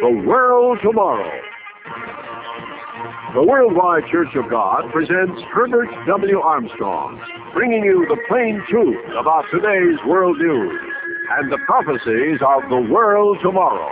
The World Tomorrow. The Worldwide Church of God presents Herbert W. Armstrong, bringing you the plain truth about today's world news and the prophecies of the world tomorrow.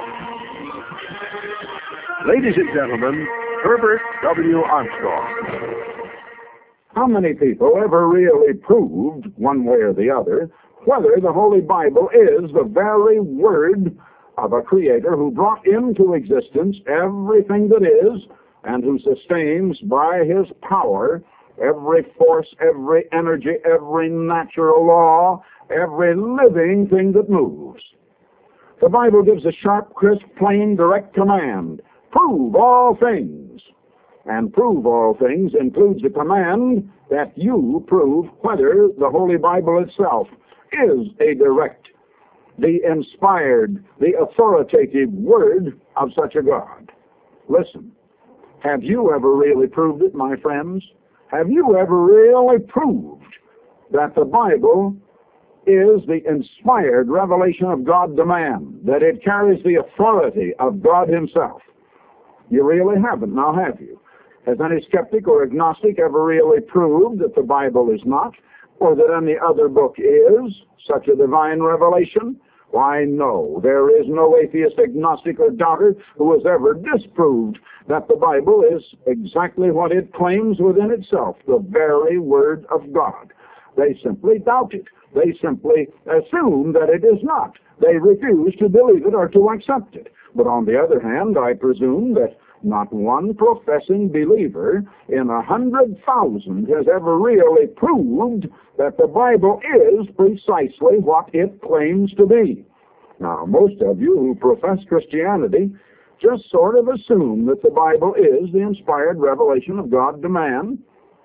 Ladies and gentlemen, Herbert W. Armstrong. How many people ever really proved, one way or the other, whether the Holy Bible is the very Word of a Creator who brought into existence everything that is, and who sustains by His power every force, every energy, every natural law, every living thing that moves? The Bible gives a sharp, crisp, plain, direct command: prove all things. And prove all things includes a command that you prove whether the Holy Bible itself is a direct, the inspired, the authoritative Word of such a God. Listen, have you ever really proved it, my friends? Have you ever really proved that the Bible is the inspired revelation of God the man, that it carries the authority of God Himself? You really haven't, now have you? Has any skeptic or agnostic ever really proved that the Bible is not, or that any other book is such a divine revelation? Why, no. There is no atheist, agnostic, or doubter who has ever disproved that the Bible is exactly what it claims within itself, the very Word of God. They simply doubt it. They simply assume that it is not. They refuse to believe it or to accept it. But on the other hand, I presume that not one professing believer in 100,000 has ever really proved that the Bible is precisely what it claims to be. Now, most of you who profess Christianity just sort of assume that the Bible is the inspired revelation of God to man.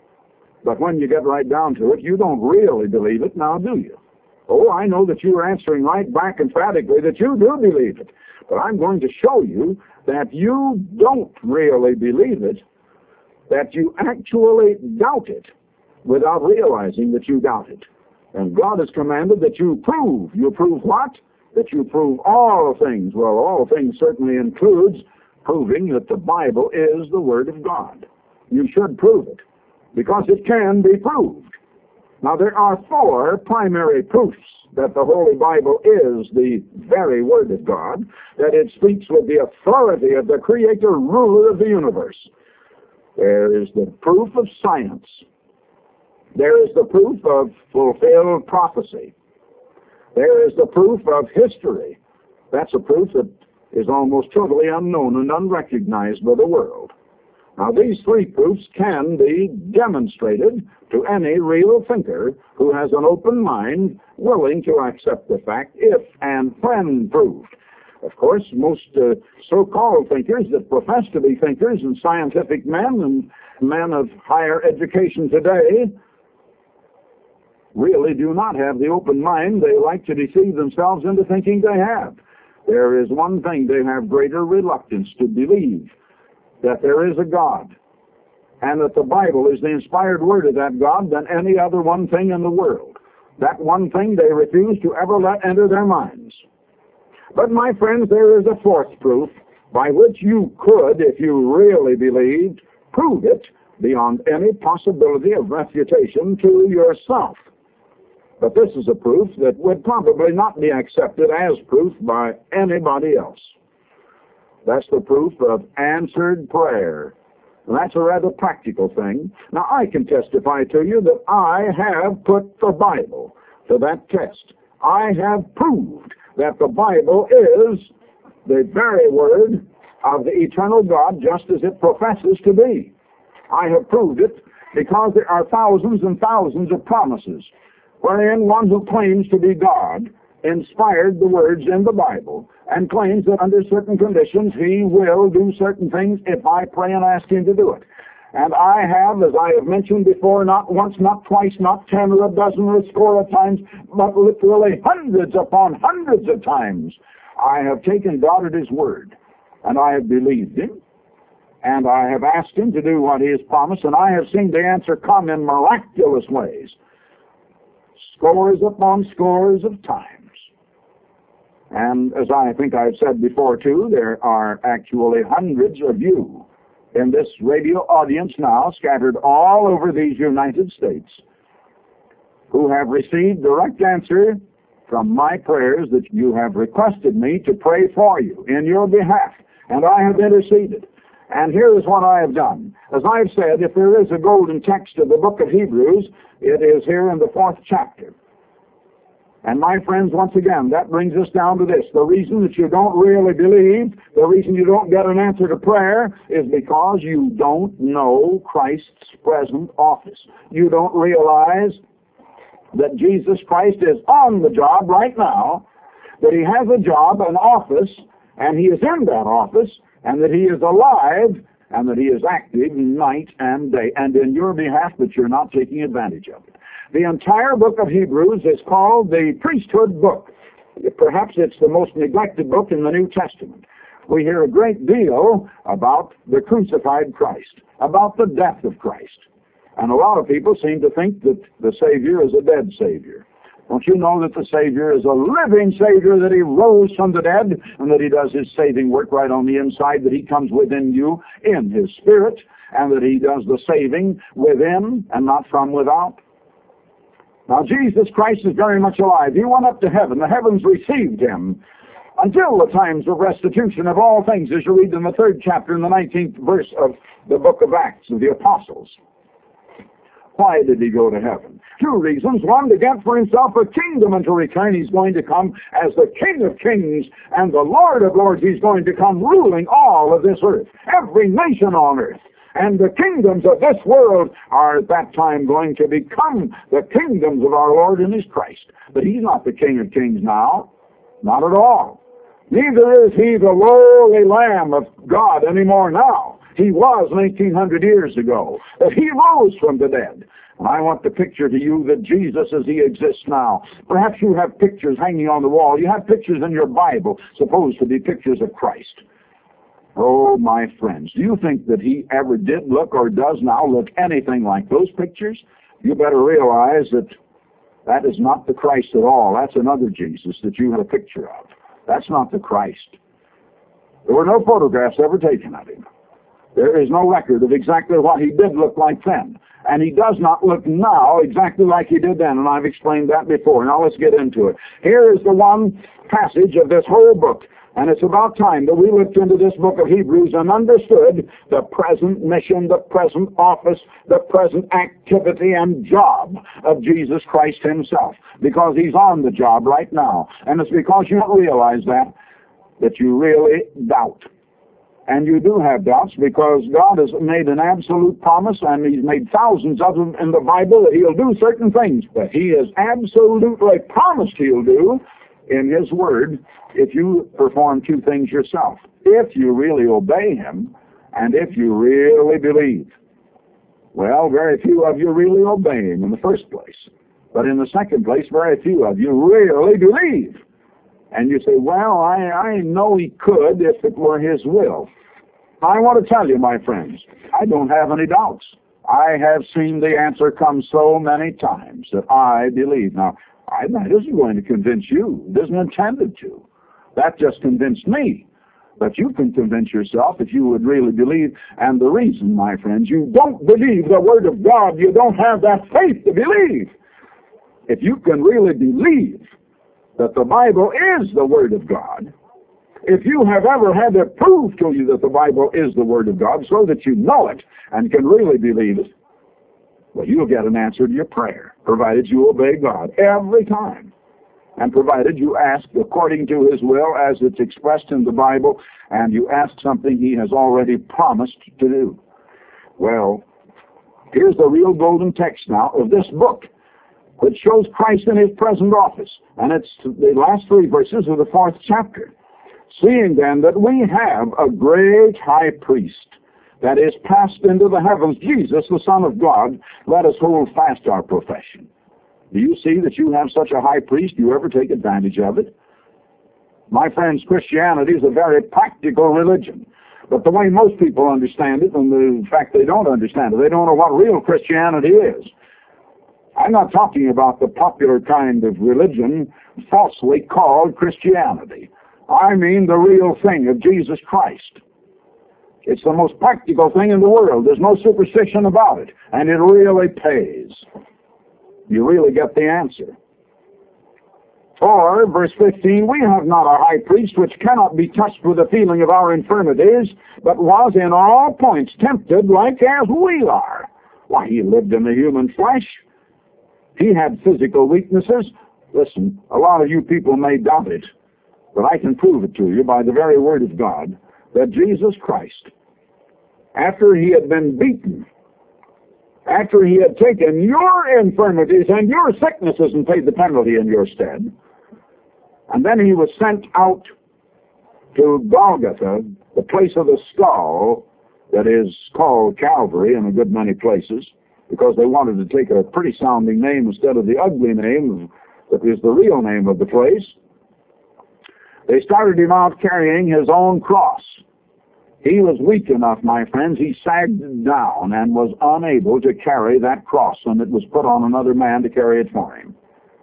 But when you get right down to it, you don't really believe it, now do you? Oh, I know that you're answering right back emphatically that you do believe it. But I'm going to show you that you don't really believe it, that you actually doubt it without realizing that you doubt it. And God has commanded that you prove. You prove what? That you prove all things. Well, all things certainly includes proving that the Bible is the Word of God. You should prove it, because it can be proved. Now, there are 4 primary proofs that the Holy Bible is the very Word of God, that it speaks with the authority of the Creator, ruler of the universe. There is the proof of science. There is the proof of fulfilled prophecy. There is the proof of history. That's a proof that is almost totally unknown and unrecognized by the world. Now, these 3 proofs can be demonstrated to any real thinker who has an open mind, willing to accept the fact if and when proved. Of course, most so-called thinkers that profess to be thinkers and scientific men and men of higher education today really do not have the open mind they like to deceive themselves into thinking they have. There is one thing they have greater reluctance to believe: that there is a God, and that the Bible is the inspired Word of that God than any other one thing in the world. That one thing they refuse to ever let enter their minds. But, my friends, there is a 4th proof by which you could, if you really believed, prove it beyond any possibility of refutation to yourself. But this is a proof that would probably not be accepted as proof by anybody else. That's the proof of answered prayer. And that's a rather practical thing. Now, I can testify to you that I have put the Bible to that test. I have proved that the Bible is the very Word of the eternal God, just as it professes to be. I have proved it because there are thousands and thousands of promises wherein one who claims to be God inspired the words in the Bible and claims that under certain conditions He will do certain things if I pray and ask Him to do it. And I have, as I have mentioned before, not once, not twice, not 10 or a dozen or a score of times, but literally hundreds upon hundreds of times, I have taken God at His word, and I have believed Him, and I have asked Him to do what He has promised, and I have seen the answer come in miraculous ways, scores upon scores of times. And as I think I've said before, too, there are actually hundreds of you in this radio audience now, scattered all over these United States, who have received direct answer from my prayers that you have requested me to pray for you in your behalf, and I have interceded. And here is what I have done. As I've said, if there is a golden text of the book of Hebrews, it is here in the 4th chapter. And my friends, once again, that brings us down to this. The reason that you don't really believe, the reason you don't get an answer to prayer, is because you don't know Christ's present office. You don't realize that Jesus Christ is on the job right now, that he has a job, an office, and he is in that office, and that he is alive, and that he is active night and day, and in your behalf, that you're not taking advantage of it. The entire book of Hebrews is called the priesthood book. Perhaps it's the most neglected book in the New Testament. We hear a great deal about the crucified Christ, about the death of Christ. And a lot of people seem to think that the Savior is a dead Savior. Don't you know that the Savior is a living Savior, that he rose from the dead, and that he does his saving work right on the inside, that he comes within you in his Spirit, and that he does the saving within and not from without? Now, Jesus Christ is very much alive. He went up to heaven. The heavens received him until the times of restitution of all things, as you read in the 3rd chapter in the 19th verse of the book of Acts of the Apostles. Why did he go to heaven? 2 reasons. One, to get for himself a kingdom, and to return he's going to come as the King of kings and the Lord of lords. He's going to come ruling all of this earth, every nation on earth. And the kingdoms of this world are at that time going to become the kingdoms of our Lord and his Christ. But he's not the King of kings now. Not at all. Neither is he the lowly Lamb of God anymore now. He was 1,800 years ago. But he rose from the dead. And I want to picture to you that Jesus as he exists now. Perhaps you have pictures hanging on the wall. You have pictures in your Bible supposed to be pictures of Christ. Oh, my friends, do you think that he ever did look or does now look anything like those pictures? You better realize that that is not the Christ at all. That's another Jesus that you have a picture of. That's not the Christ. There were no photographs ever taken of him. There is no record of exactly what he did look like then. And he does not look now exactly like he did then, and I've explained that before. Now let's get into it. Here is the one passage of this whole book, and it's about time that we looked into this book of Hebrews and understood the present mission, the present office, the present activity and job of Jesus Christ himself, because he's on the job right now. And it's because you don't realize that you really doubt. And you do have doubts, because God has made an absolute promise, and he's made thousands of them in the Bible, that he'll do certain things. But he has absolutely promised he'll do in his word if you perform 2 things yourself. If you really obey him, and if you really believe. Well, very few of you really obey him in the first place. But in the second place, very few of you really believe. And you say, well, I know he could if it were his will. I want to tell you, my friends, I don't have any doubts. I have seen the answer come so many times that I believe. Now, that isn't going to convince you. It isn't intended to. That just convinced me. But you can convince yourself if you would really believe. And the reason, my friends, you don't believe the Word of God, you don't have that faith to believe. If you can really believe that the Bible is the Word of God, if you have ever had it proved to you that the Bible is the Word of God so that you know it and can really believe it, well, you'll get an answer to your prayer, provided you obey God every time, and provided you ask according to his will as it's expressed in the Bible, and you ask something he has already promised to do. Well, here's the real golden text now of this book, which shows Christ in his present office. And it's the last 3 verses of the 4th chapter. Seeing then that we have a great high priest that is passed into the heavens, Jesus, the Son of God, let us hold fast our profession. Do you see that you have such a high priest? Do you ever take advantage of it? My friends, Christianity is a very practical religion. But the way most people understand it, and the fact they don't understand it, they don't know what real Christianity is. I'm not talking about the popular kind of religion falsely called Christianity. I mean the real thing of Jesus Christ. It's the most practical thing in the world. There's no superstition about it. And it really pays. You really get the answer. For, verse 15, we have not a high priest which cannot be touched with the feeling of our infirmities, but was in all points tempted like as we are. Why, he lived in the human flesh. He had physical weaknesses. Listen, a lot of you people may doubt it, but I can prove it to you by the very word of God, that Jesus Christ, after he had been beaten, after he had taken your infirmities and your sicknesses and paid the penalty in your stead, and then he was sent out to Golgotha, the place of the skull that is called Calvary in a good many places, because they wanted to take a pretty sounding name instead of the ugly name that is the real name of the place. They started him out carrying his own cross. He was weak enough, my friends, he sagged down and was unable to carry that cross, and it was put on another man to carry it for him.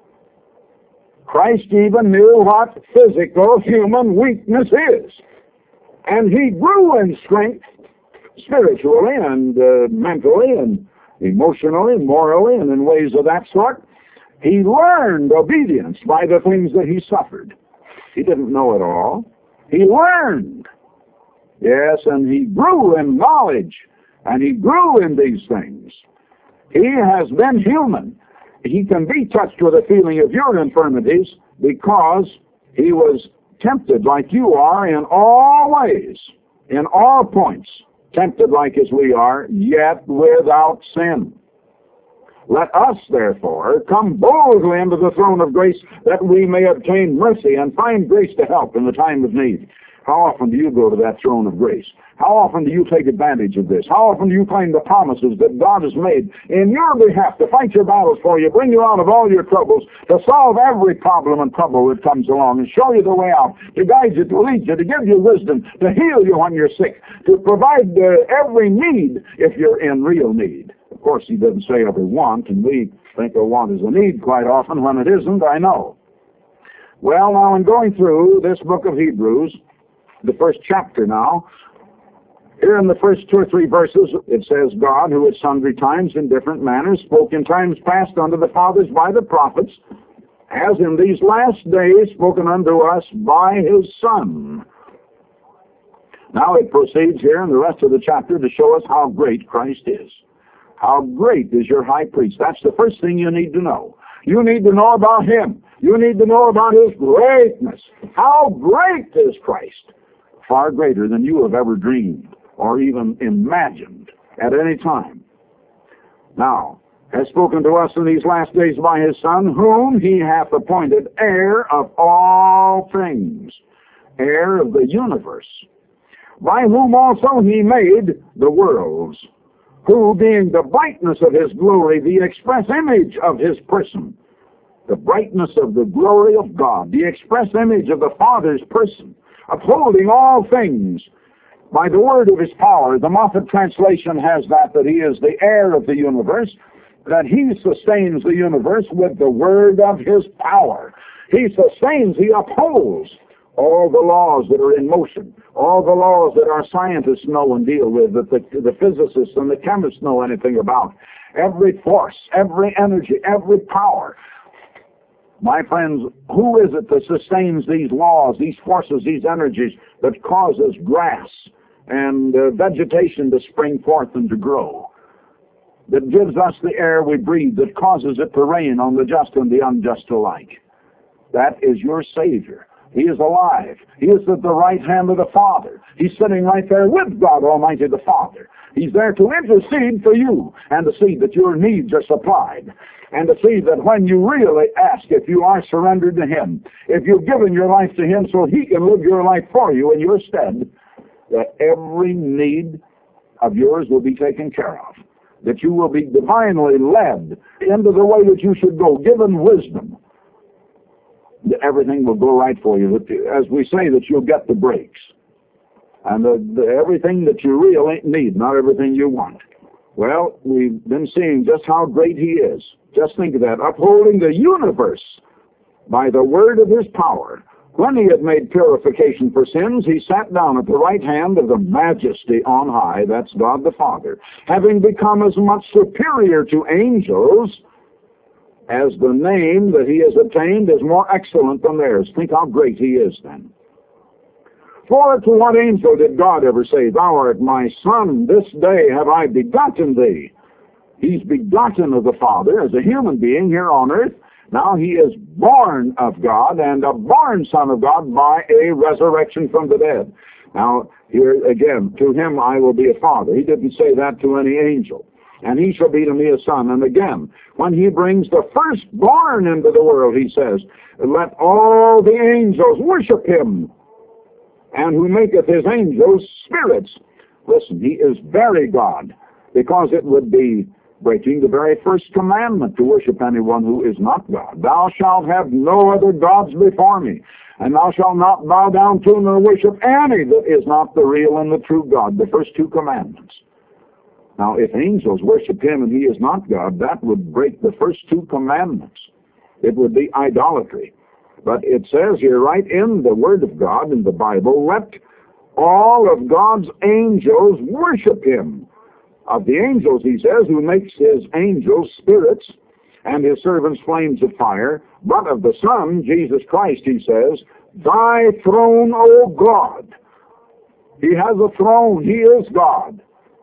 Christ even knew what physical human weakness is. And he grew in strength spiritually and mentally and emotionally and morally and in ways of that sort. He learned obedience by the things that he suffered. He didn't know it all. He learned. Yes, and he grew in knowledge, and he grew in these things. He has been human. He can be touched with a feeling of your infirmities because he was tempted like you are in all ways, in all points, tempted like as we are, yet without sin. Let us, therefore, come boldly into the throne of grace that we may obtain mercy and find grace to help in the time of need. How often do you go to that throne of grace? How often do you take advantage of this? How often do you claim the promises that God has made in your behalf to fight your battles for you, bring you out of all your troubles, to solve every problem and trouble that comes along, and show you the way out, to guide you, to lead you, to give you wisdom, to heal you when you're sick, to provide every need if you're in real need? Of course, he doesn't say every want, and we think a want is a need quite often when it isn't, I know. Well, now in going through this book of Hebrews, the first chapter now, here in the first 2 or 3 verses, it says, God, who at sundry times in different manners spoke in times past unto the fathers by the prophets, has in these last days spoken unto us by his Son. Now it proceeds here in the rest of the chapter to show us how great Christ is. How great is your high priest. That's the first thing you need to know. You need to know about him. You need to know about his greatness. How great is Christ? Far greater than you have ever dreamed or even imagined at any time. Now, has spoken to us in these last days by his Son, whom he hath appointed heir of all things, heir of the universe, by whom also he made the worlds, who being the brightness of his glory, the express image of his person, the brightness of the glory of God, the express image of the Father's person, upholding all things by the word of his power. The Moffat translation has that he is the heir of the universe, that he sustains the universe with the word of his power. He sustains, he upholds all the laws that are in motion, all the laws that our scientists know and deal with, that the physicists and the chemists know anything about. Every force, every energy, every power. My friends, who is it that sustains these laws, these forces, these energies that causes grass and vegetation to spring forth and to grow? That gives us the air we breathe, that causes it to rain on the just and the unjust alike. That is your Savior. He is alive. He is at the right hand of the Father. He's sitting right there with God Almighty the Father. He's there to intercede for you and to see that your needs are supplied, and to see that when you really ask, if you are surrendered to him, if you've given your life to him so he can live your life for you in your stead, that every need of yours will be taken care of, that you will be divinely led into the way that you should go, given wisdom, that everything will go right for you, as we say, that you'll get the breaks. And everything that you really need, not everything you want. Well, we've been seeing just how great he is. Just think of that, upholding the universe by the word of his power. When he had made purification for sins, he sat down at the right hand of the Majesty on high, that's God the Father, having become as much superior to angels as the name that he has obtained is more excellent than theirs. Think how great he is then. For to what angel did God ever say, Thou art my Son, this day have I begotten thee? He's begotten of the Father as a human being here on earth. Now he is born of God and a born Son of God by a resurrection from the dead. Now, here again, to him I will be a father. He didn't say that to any angel. And he shall be to me a son. And again, when he brings the firstborn into the world, he says, Let all the angels worship him, and who maketh his angels spirits. Listen, he is very God, because it would be breaking the very first commandment to worship anyone who is not God. Thou shalt have no other gods before me, and thou shalt not bow down to nor worship any that is not the real and the true God, the first two commandments. Now, if angels worship him and he is not God, that would break the first two commandments. It would be idolatry. But it says here, right in the Word of God, in the Bible, let all of God's angels worship him. Of the angels, he says, who makes his angels spirits and his servants flames of fire, but of the Son, Jesus Christ, he says, Thy throne, O God. He has a throne. He is God.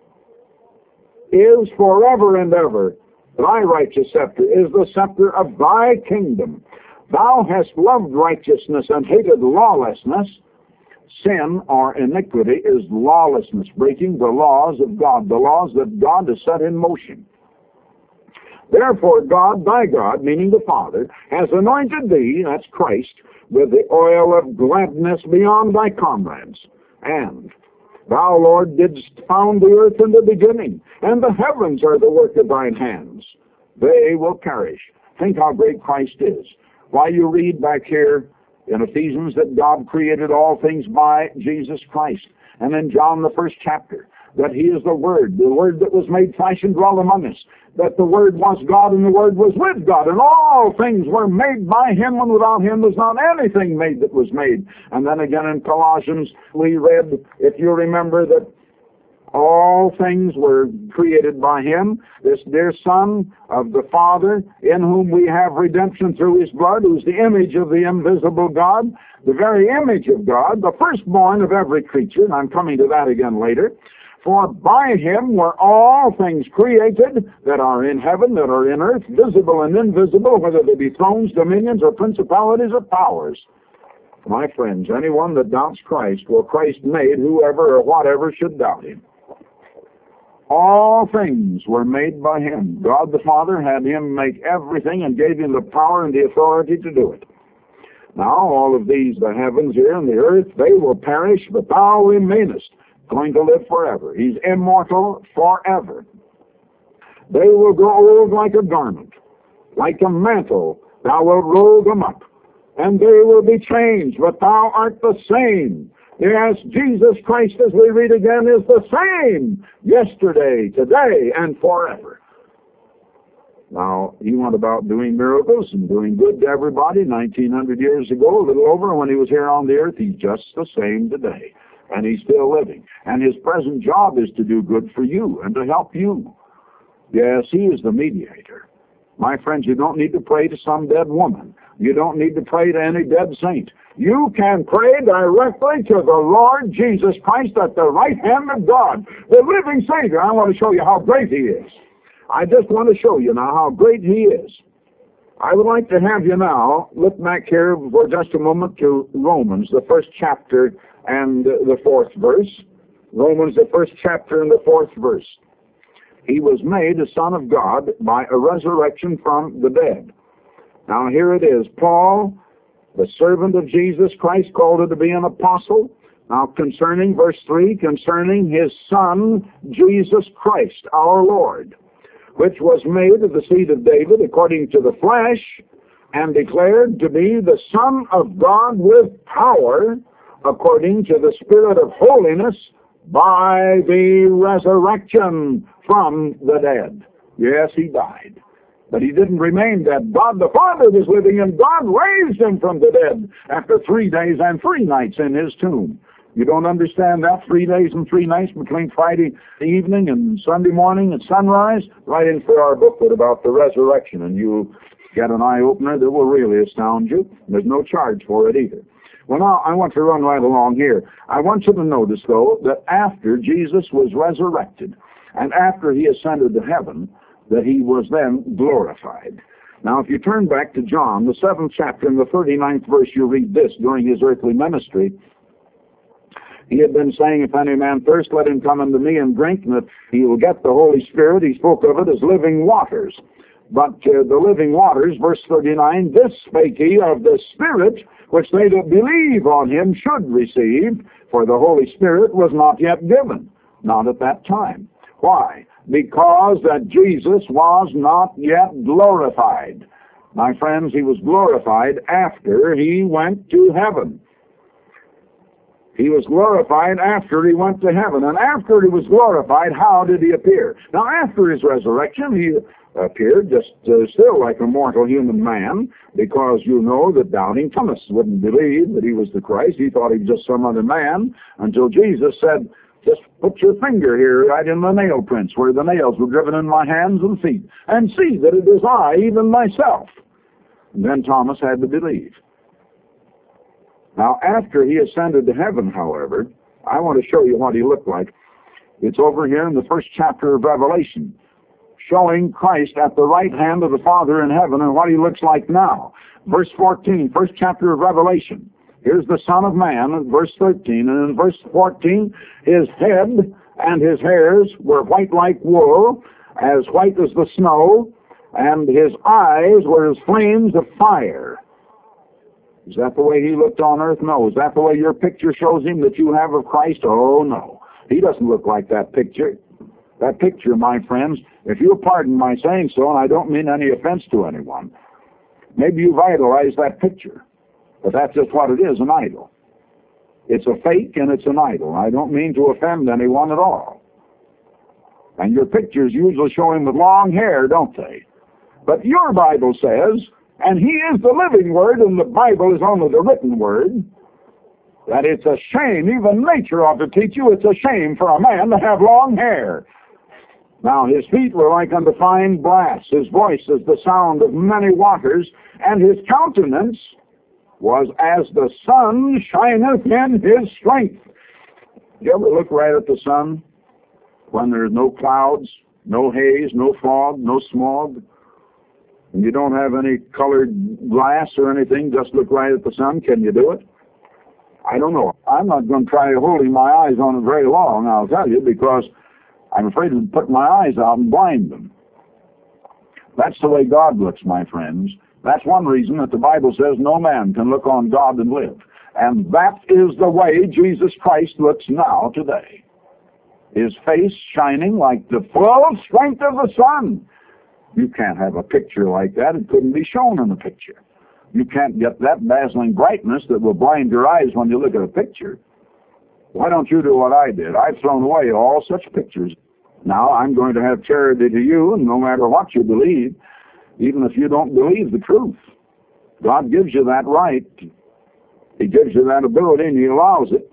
Is forever and ever. Thy righteous scepter is the scepter of thy kingdom. Thou hast loved righteousness and hated lawlessness. Sin or iniquity is lawlessness, breaking the laws of God, the laws that God has set in motion. Therefore God, thy God, meaning the Father, has anointed thee, that's Christ, with the oil of gladness beyond thy comrades. And thou, Lord, didst found the earth in the beginning, and the heavens are the work of thine hands. They will perish. Think how great Christ is. Why, you read back here in Ephesians that God created all things by Jesus Christ. And in John, the 1st chapter, that he is the Word that was made flesh and dwelt among us, that the Word was God and the Word was with God, and all things were made by him, and without him was not anything made that was made. And then again in Colossians, we read, if you remember, that all things were created by him, this dear Son of the Father, in whom we have redemption through his blood, who's the image of the invisible God, the very image of God, the firstborn of every creature, and I'm coming to that again later. For by him were all things created that are in heaven, that are in earth, visible and invisible, whether they be thrones, dominions, or principalities or powers. My friends, anyone that doubts Christ, well, Christ made whoever or whatever should doubt him. All things were made by him. God the Father had him make everything and gave him the power and the authority to do it. Now, all of these, the heavens here and the earth, they will perish, but thou remainest, going to live forever. He's immortal forever. They will grow old like a garment, like a mantle. Thou wilt roll them up, and they will be changed, but thou art the same. Yes, Jesus Christ, as we read again, is the same yesterday, today, and forever. Now, he went about doing miracles and doing good to everybody 1,900 years ago, a little over, when he was here on the earth. He's just the same today, and he's still living. And his present job is to do good for you and to help you. Yes, he is the mediator. My friends, you don't need to pray to some dead woman. You don't need to pray to any dead saint. You can pray directly to the Lord Jesus Christ at the right hand of God, the living Savior. I want to show you how great he is. I just want to show you now how great he is. I would like to have you now look back here for just a moment to Romans, the 1st chapter and the 4th verse. Romans, the 1st chapter and the 4th verse. He was made a son of God by a resurrection from the dead. Now here it is. Paul, the servant of Jesus Christ, called to be an apostle. Now concerning, verse 3, concerning his Son, Jesus Christ, our Lord, which was made of the seed of David according to the flesh, and declared to be the Son of God with power, according to the Spirit of holiness by the resurrection from the dead. Yes, he died. But he didn't remain dead. God the Father was living, and God raised him from the dead after 3 days and 3 nights in his tomb. You don't understand that? 3 days and 3 nights between Friday evening and Sunday morning at sunrise? Right in for our booklet about the resurrection, and you'll get an eye-opener that will really astound you. There's no charge for it either. Well, now, I want to run right along here. I want you to notice, though, that after Jesus was resurrected, and after he ascended to heaven, that he was then glorified. Now, if you turn back to John, the 7th chapter, and the 39th verse, you read this during his earthly ministry. He had been saying, if any man thirst, let him come unto me and drink, and that he will get the Holy Spirit. He spoke of it as living waters. But the living waters, verse 39, this spake he of the Spirit, which they that believe on him should receive, for the Holy Spirit was not yet given, not at that time. Why? Because that Jesus was not yet glorified. My friends, he was glorified after he went to heaven. He was glorified after he went to heaven. And after he was glorified, how did he appear? Now, after his resurrection, he appeared just still like a mortal human man, because you know that doubting Thomas wouldn't believe that he was the Christ. He thought he was just some other man, until Jesus said, just put your finger here right in the nail prints where the nails were driven in my hands and feet, and see that it is I, even myself. And then Thomas had to believe. Now, after he ascended to heaven, however, I want to show you what he looked like. It's over here in the 1st chapter of Revelation, showing Christ at the right hand of the Father in heaven and what he looks like now. Verse 14, 1st chapter of Revelation. Here's the Son of Man, verse 13. And in verse 14, his head and his hairs were white like wool, as white as the snow, and his eyes were as flames of fire. Is that the way he looked on earth? No. Is that the way your picture shows him that you have of Christ? Oh, no. He doesn't look like that picture. That picture, my friends, if you'll pardon my saying so, and I don't mean any offense to anyone, maybe you've idolized that picture. But that's just what it is, an idol. It's a fake and it's an idol. I don't mean to offend anyone at all. And your pictures usually show him with long hair, don't they? But your Bible says, and he is the living word, and the Bible is only the written word, that it's a shame, even nature ought to teach you, it's a shame for a man to have long hair. Now his feet were like unto fine brass, his voice as the sound of many waters, and his countenance was as the sun shineth in his strength. You ever look right at the sun when there's no clouds, no haze, no fog, no smog, and you don't have any colored glass or anything, just look right at the sun? Can you do it? I don't know. I'm not going to try holding my eyes on it very long, I'll tell you, because I'm afraid to put my eyes out and blind them. That's the way God looks, my friends. That's one reason that the Bible says no man can look on God and live. And that is the way Jesus Christ looks now today. His face shining like the full strength of the sun. You can't have a picture like that. It couldn't be shown in a picture. You can't get that dazzling brightness that will blind your eyes when you look at a picture. Why don't you do what I did? I've thrown away all such pictures. Now I'm going to have charity to you, and no matter what you believe, even if you don't believe the truth, God gives you that right. He gives you that ability, and he allows it.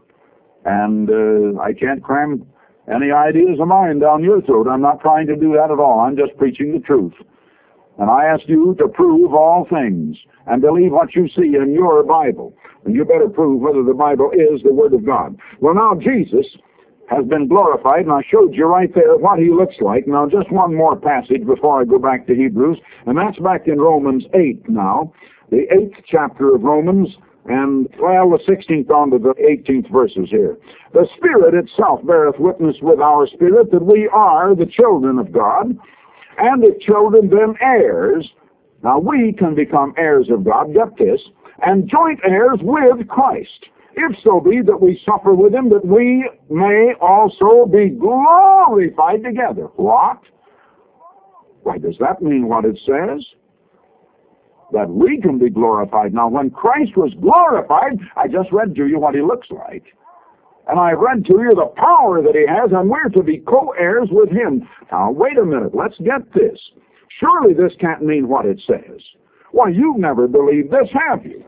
And I can't cram any ideas of mine down your throat. I'm not trying to do that at all. I'm just preaching the truth. And I ask you to prove all things and believe what you see in your Bible. And you better prove whether the Bible is the Word of God. Well, now Jesus has been glorified, and I showed you right there what he looks like. Now, just one more passage before I go back to Hebrews, and that's back in Romans 8 now, the 8th chapter of Romans, and, well, the 16th on to the 18th verses here. The Spirit itself beareth witness with our spirit that we are the children of God, and if children, then heirs. Now, we can become heirs of God, get this, and joint heirs with Christ. If so be that we suffer with him, that we may also be glorified together. What? Why, does that mean what it says? That we can be glorified. Now, when Christ was glorified, I just read to you what he looks like. And I read to you the power that he has, and we're to be co-heirs with him. Now, wait a minute. Let's get this. Surely this can't mean what it says. Why, you've never believed this, have you?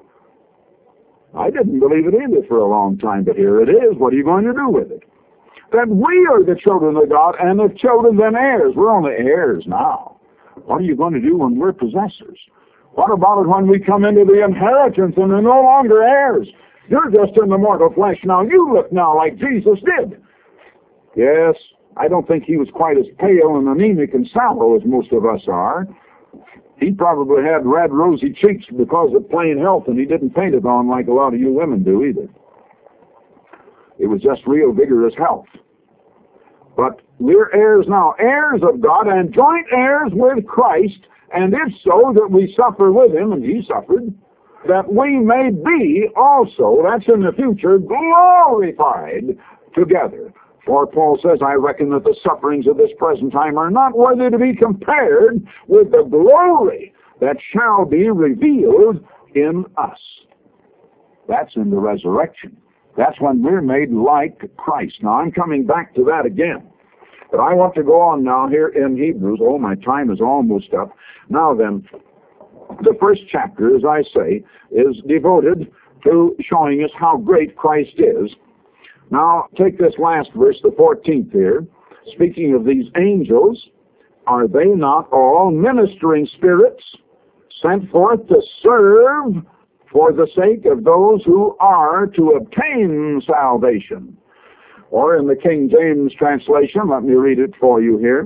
I didn't believe it either for a long time, but here it is. What are you going to do with it? That we are the children of God, and if children, then heirs. We're only heirs now. What are you going to do when we're possessors? What about it when we come into the inheritance and are no longer heirs? You're just in the mortal flesh now. You look now like Jesus did. Yes, I don't think he was quite as pale and anemic and sallow as most of us are. He probably had red, rosy cheeks because of plain health, and he didn't paint it on like a lot of you women do either. It was just real vigorous health. But we're heirs now, heirs of God and joint heirs with Christ, and if so, that we suffer with him, and he suffered, that we may be also, that's in the future, glorified together. For Paul says, I reckon that the sufferings of this present time are not worthy to be compared with the glory that shall be revealed in us. That's in the resurrection. That's when we're made like Christ. Now, I'm coming back to that again. But I want to go on now here in Hebrews. Oh, my time is almost up. Now then, the first chapter, as I say, is devoted to showing us how great Christ is. Now, take this last verse, the 14th here. Speaking of these angels, are they not all ministering spirits sent forth to serve for the sake of those who are to obtain salvation? Or in the King James translation, let me read it for you here.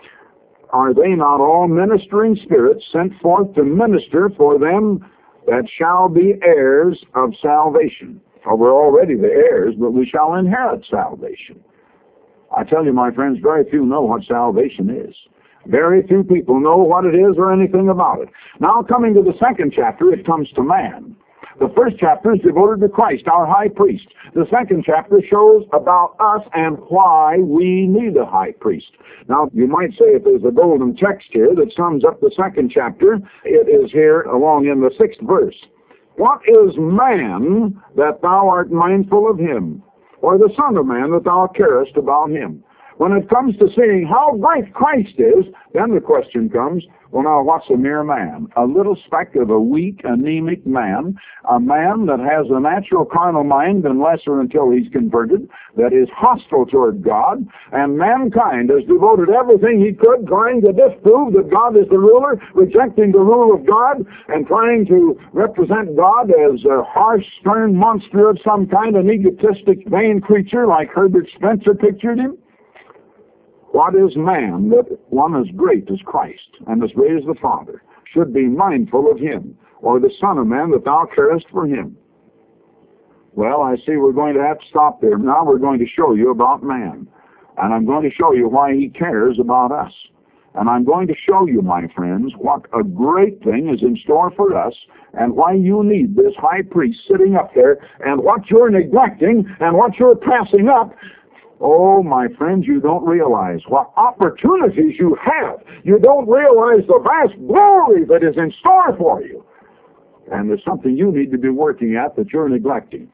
Are they not all ministering spirits sent forth to minister for them that shall be heirs of salvation? For we're already the heirs, but we shall inherit salvation. I tell you, my friends, very few know what salvation is. Very few people know what it is or anything about it. Now, coming to the second chapter, it comes to man. The first chapter is devoted to Christ, our high priest. The second chapter shows about us and why we need a high priest. Now, you might say if there's a golden text here that sums up the second chapter, it is here along in the 6th verse. What is man that thou art mindful of him, or the Son of Man that thou carest about him? When it comes to seeing how great Christ is, then the question comes, well, now, what's a mere man? A little speck of a weak, anemic man, a man that has a natural carnal mind unless or until he's converted, that is hostile toward God, and mankind has devoted everything he could trying to disprove that God is the ruler, rejecting the rule of God, and trying to represent God as a harsh, stern monster of some kind, an egotistic, vain creature like Herbert Spencer pictured him. What is man that one as great as Christ and as great as the Father should be mindful of him, or the Son of Man that thou carest for him? Well, I see we're going to have to stop there. Now we're going to show you about man. And I'm going to show you why he cares about us. And I'm going to show you, my friends, what a great thing is in store for us and why you need this high priest sitting up there and what you're neglecting and what you're passing up. Oh, my friends, you don't realize what opportunities you have. You don't realize the vast glory that is in store for you. And there's something you need to be working at that you're neglecting.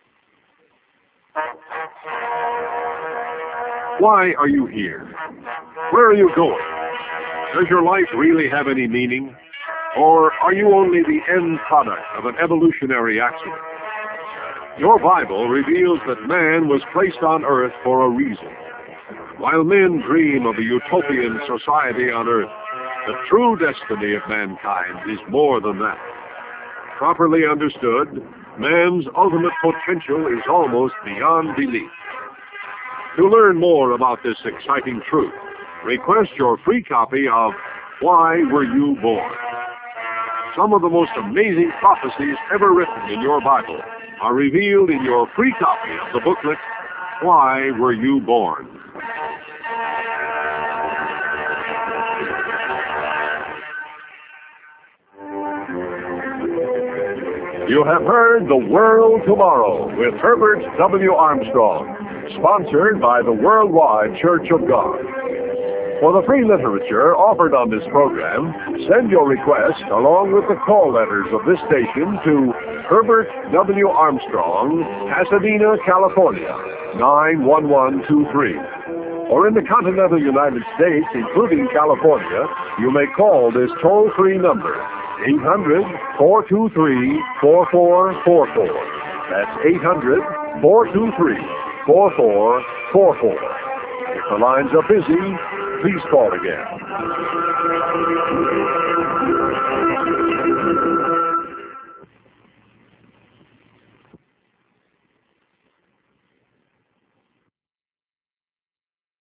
Why are you here? Where are you going? Does your life really have any meaning? Or are you only the end product of an evolutionary accident? Your Bible reveals that man was placed on earth for a reason. While men dream of a utopian society on earth, the true destiny of mankind is more than that. Properly understood, man's ultimate potential is almost beyond belief. To learn more about this exciting truth, request your free copy of Why Were You Born? Some of the most amazing prophecies ever written in your Bible are revealed in your free copy of the booklet, Why Were You Born? You have heard The World Tomorrow with Herbert W. Armstrong, sponsored by the Worldwide Church of God. For the free literature offered on this program, send your request along with the call letters of this station to Herbert W. Armstrong, Pasadena, California, 91123. Or in the continental United States, including California, you may call this toll-free number, 800-423-4444. That's 800-423-4444. If the lines are busy, please call again.